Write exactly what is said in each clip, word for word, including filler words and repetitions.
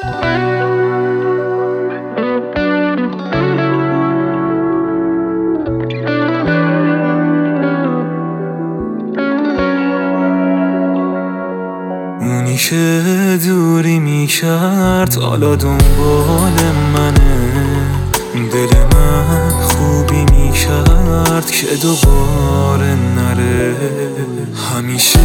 اونی که دوری میکرد حالا دنبال منه، دل من خوبی میکرد که دوباره نره. همیشه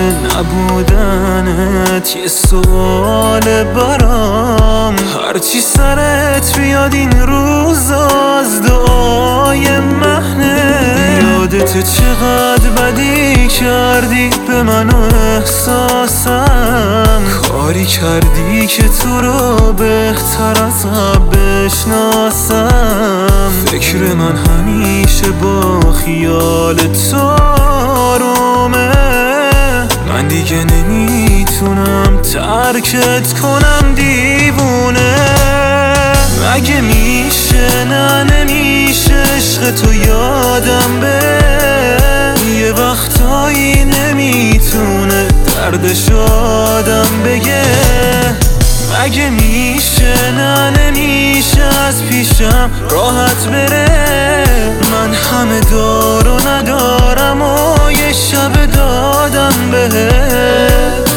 نبودنت یه سوال برام، هرچی سرت بیاد این روز از دعای مهنه. یادت چقدر بدی کردی به من و احساسم، کاری کردی که تو رو بهتر از قبل بشناسم. فکر من همیشه با خیال تو آرومه، من دیگه نمیتونم ترکت کنم دیوونه. مگه میشه نه نمیشه عشق تو یادم به یه وقتایی نمیتونه دردش آدم بگه. مگه میشه نه نمیشه از پیشم راحت بره، من همه دارو ندارم و یه شب دادم بهت.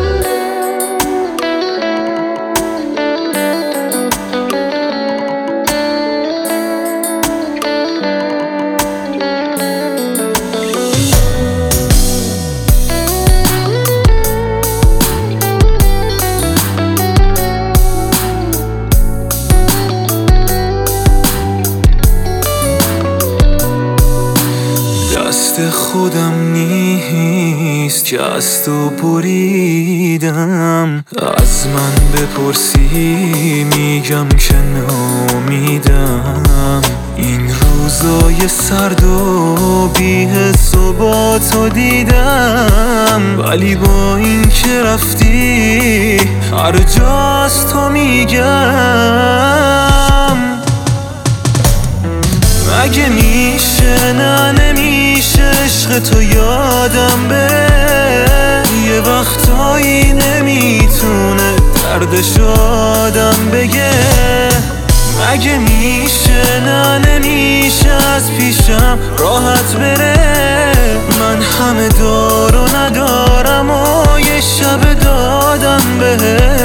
دست خودم نیست که از تو بریدم، از من بپرسی میگم که نامیدم. این روزای سرد و بی حس و با تو دیدم، ولی با این که رفتی هر جا از تو میگم. مگه میشه نه نمیشه عشق تو یادم بره، یه وقتایی نمیتونه دردش آدم بگه. مگه میشه نه نمیشه از پیشم راحت بره، من همه دارو ندارم و یه شب دادم بهت.